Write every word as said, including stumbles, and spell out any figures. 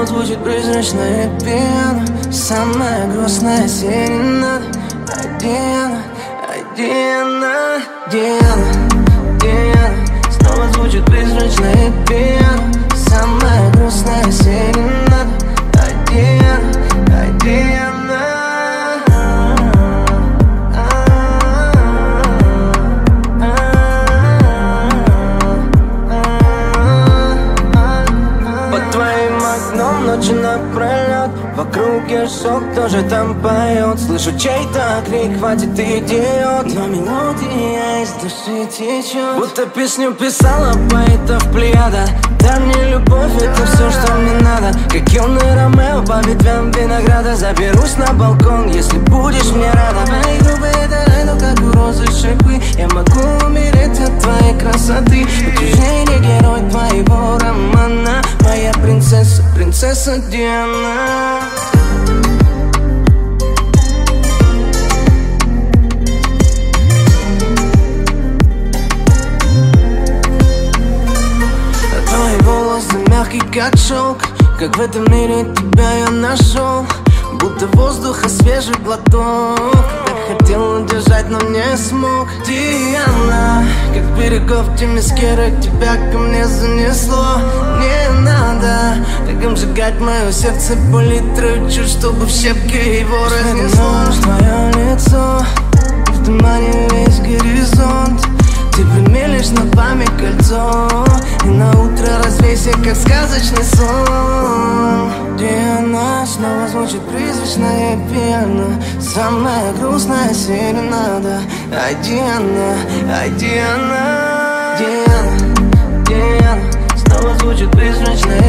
звучит призрачная пена, самая грустная серенада. Ай, Диана, ай, Диана, Диана, Диана. Снова звучит призрачная пена, самая грустная серенада. Ай, Диана, ай, Диана. Ночи напролет, вокруг я шок, тоже там поет. Слышу чей-то крик, хватит, ты идиот. Но мелодия из души течет, будто песню писала поэтов плеяда. Дай мне любовь, это все, что мне надо. Как юный Ромео по ветвям винограда. Заберусь на балкон, если будешь мне рада. Твои губы это как у розы шипы. Я могу умереть от твоей красоты. Окружение герой твоего романа. Моя принцесса, принцесса Диана. Твои волосы мягкие, как шелк. Как в этом мире тебя я нашел. Будто воздуха свежий глоток. Так хотел удержать, но не смог. Диана, как берегов Темескера, тебя ко мне занесло. Не надо так обжигать мое сердце по литру, чуть, чтобы в щепки его разнесло. Твое лицо, в тумане весь горизонт. Ты примелишь на память кольцо, и на утро развейся, как сказочный сон. Диана, снова звучит призрачная пена, самая грустная серенада. Ай, Диана, ай, Диана, Диана, Диана. Снова звучит призрачная